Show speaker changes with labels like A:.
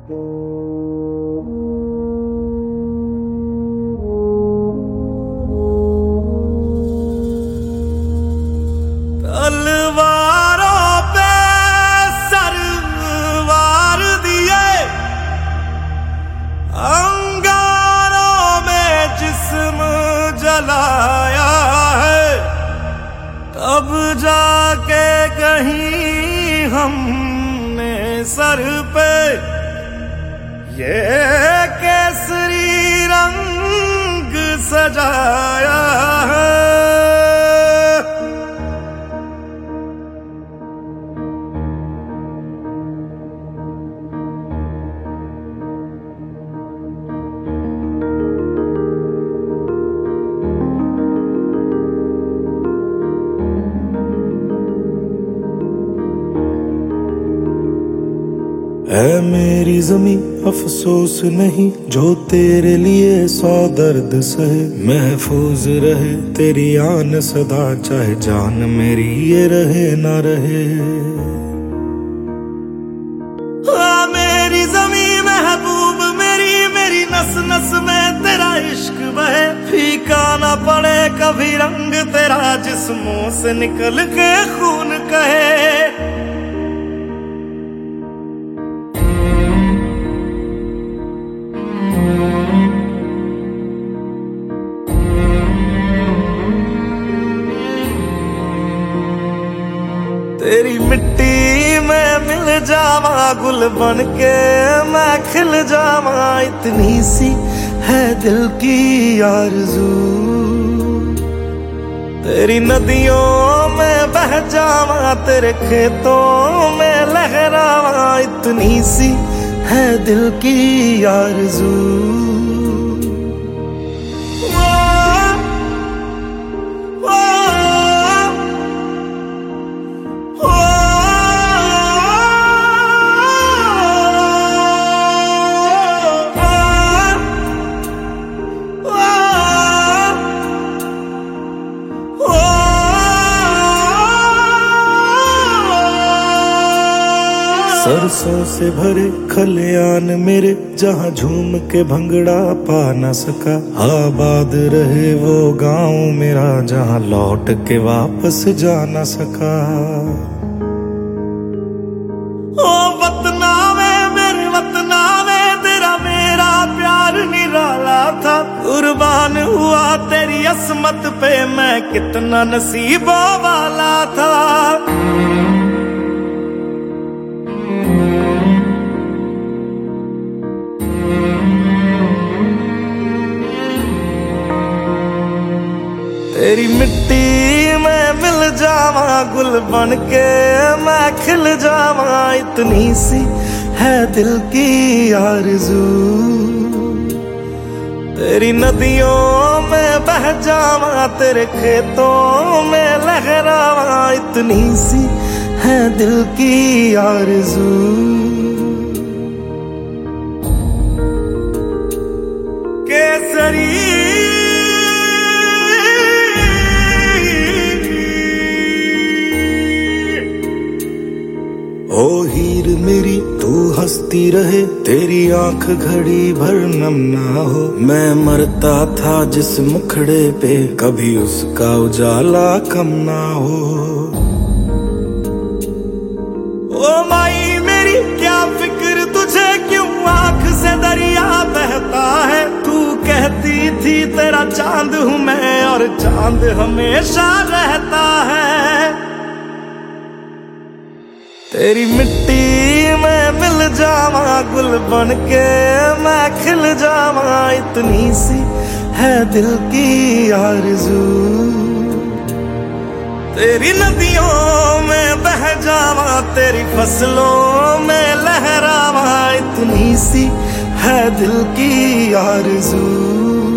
A: तलवारों पे सरवार दिए, अंगारों में जिस्म जलाया है, तब जाके कहीं हमने सर पे ये केसरी रंग सजाया है।
B: है मेरी ज़मीं अफसोस नहीं जो तेरे लिए 100 दर्द सहे, महफूज रहे तेरी आन सदा चाहे जान मेरी ये रहे ना रहे।
A: मेरी ज़मीं महबूब मेरी, मेरी नस नस में तेरा इश्क बहे, फीका ना पड़े कभी रंग तेरा जिस्मों से निकल के खून कहे। तेरी मिट्टी में मिल जावा गुल बन के मैं खिल जावा, इतनी सी है दिल की आरज़ू। तेरी नदियों में बह जावा तेरे खेतों में लहरावा, इतनी सी है दिल की आरज़ू।
B: सरसों से भरे खलियान मेरे जहाँ झूम के भंगड़ा पा न सका, आबाद रहे वो गांव मेरा जहाँ लौट के वापस जा न सका।
A: ओ वतना में मेरे वतना में तेरा मेरा प्यार निराला था, कुर्बान हुआ तेरी असमत पे मैं कितना नसीबों वाला था। तेरी मिट्टी में मिल जावा गुल बन के मैं खिल जावा, इतनी सी है दिल की आरज़ू। तेरी नदियों में बह जावा तेरे खेतों में लहरावा, इतनी सी है दिल की आरज़ू। केसरी
B: ओ हीर मेरी तू हंसती रहे, तेरी आंख घड़ी भर नम ना हो, मैं मरता था जिस मुखड़े पे कभी उसका उजाला कम ना हो।
A: ओ माई मेरी क्या फिक्र तुझे क्यों आंख से दरिया बहता है, तू कहती थी तेरा चांद हूँ मैं और चांद हमेशा रहता है। तेरी मिट्टी में मिल जावा गुल बन के मैं खिल जावा, इतनी सी है दिल की आरज़ू। तेरी नदियों में बह जावा तेरी फसलों में लहरावा, इतनी सी है दिल की आरज़ू।